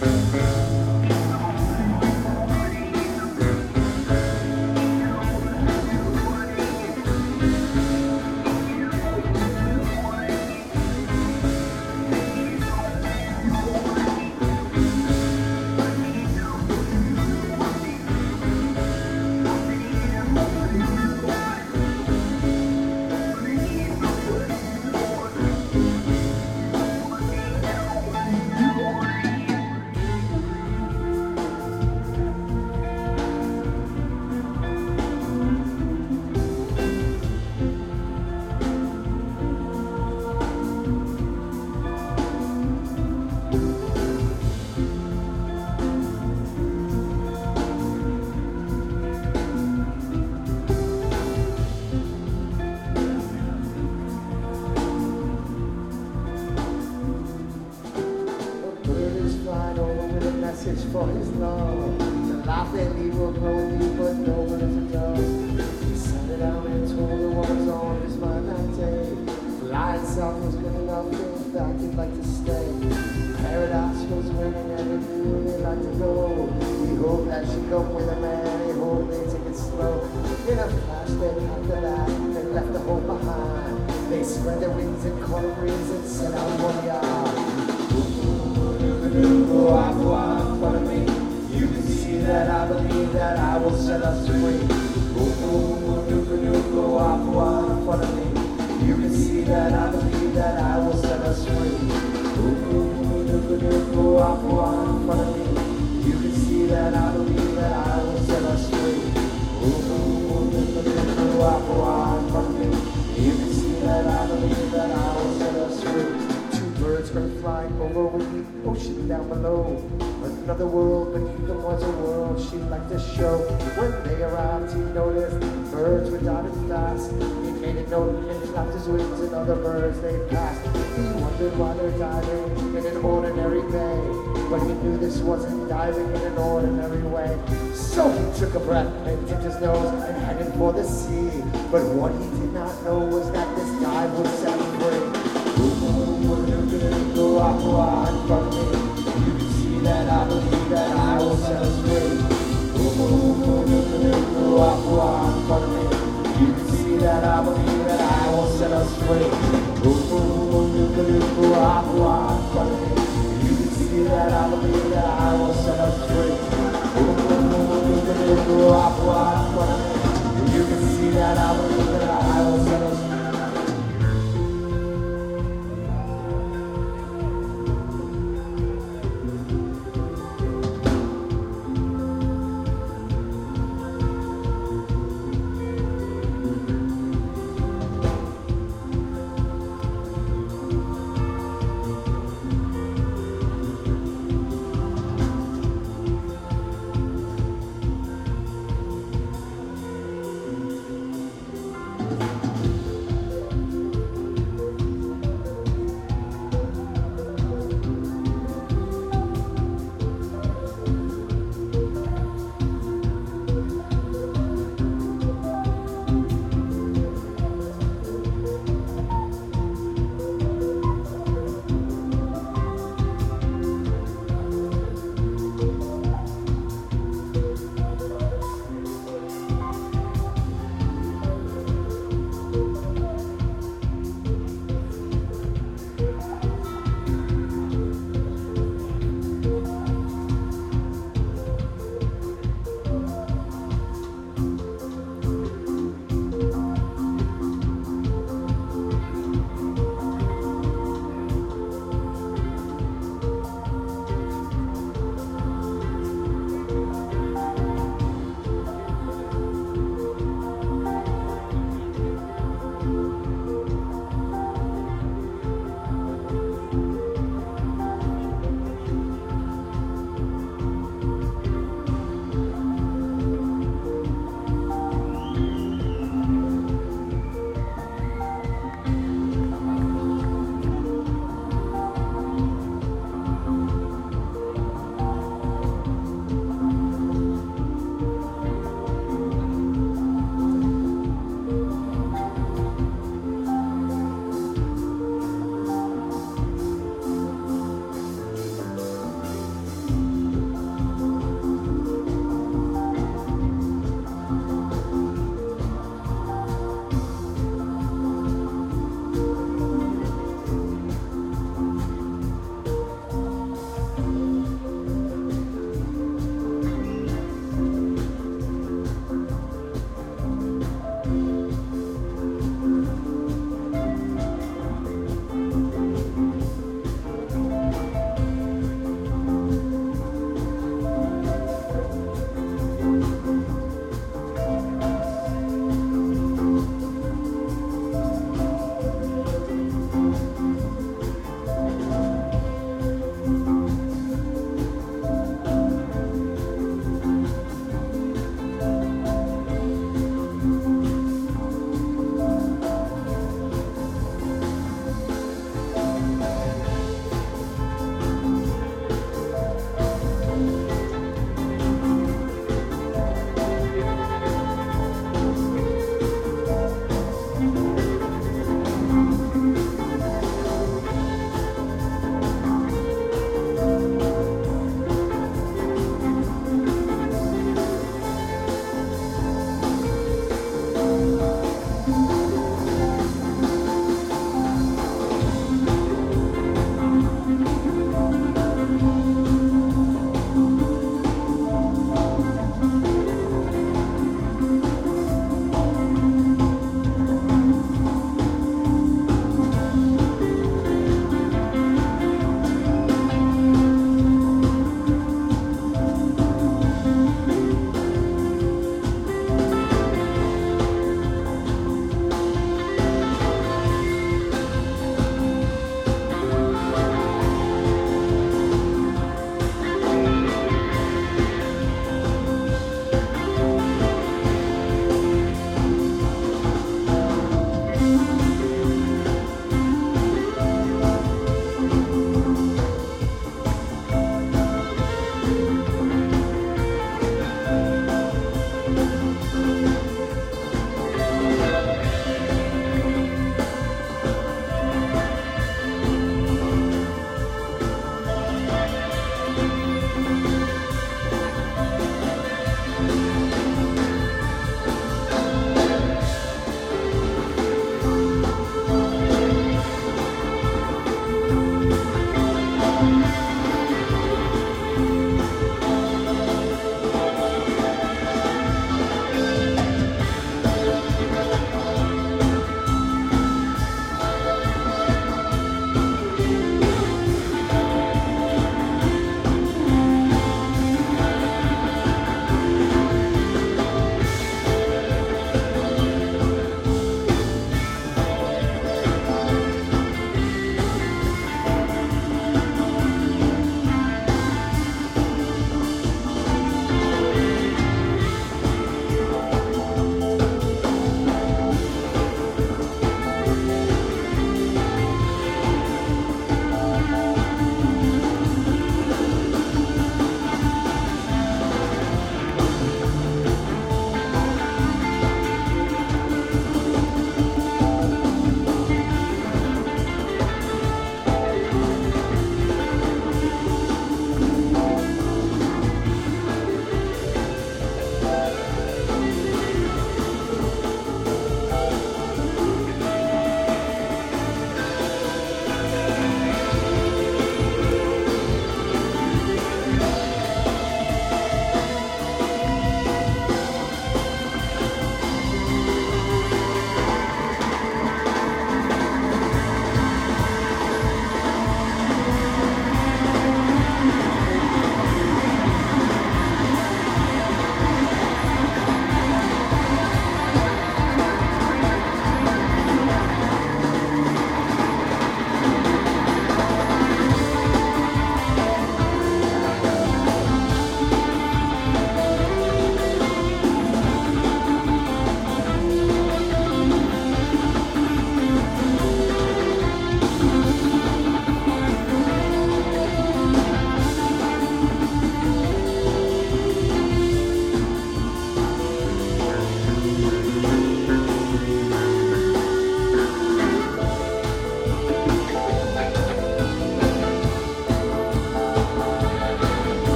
For his love, the life that he will grow with you, but no one is a dove. He sat it down and told her what was on his mind that day. Flying south was good enough, going back he'd like to stay. Paradise was winning and he knew he'd like to go. He hoped that she'd come with a man, he hoped they'd take it slow. In a flash they packed the bag and left the home behind. They spread their wings and caught a breeze and set out one yard. Follow me. You can see that I believe that I will set us free. Follow me. You can see that I believe that I will set us free. Follow me. You can see that I believe that I will set us free. Follow me. You can see that I believe that I will set us free. Two birds were flying over with the ocean down below. Another world beneath them was a world she'd like to show. When they arrived, he noticed birds were diving fast. He made a note and flapped his wings, and other birds they passed. He wondered why they're diving in an ordinary bay, but he knew this wasn't diving in an ordinary way. So he took a breath and dipped his nose and headed for the sea. But what he did not know was that this dive would set him free. Go from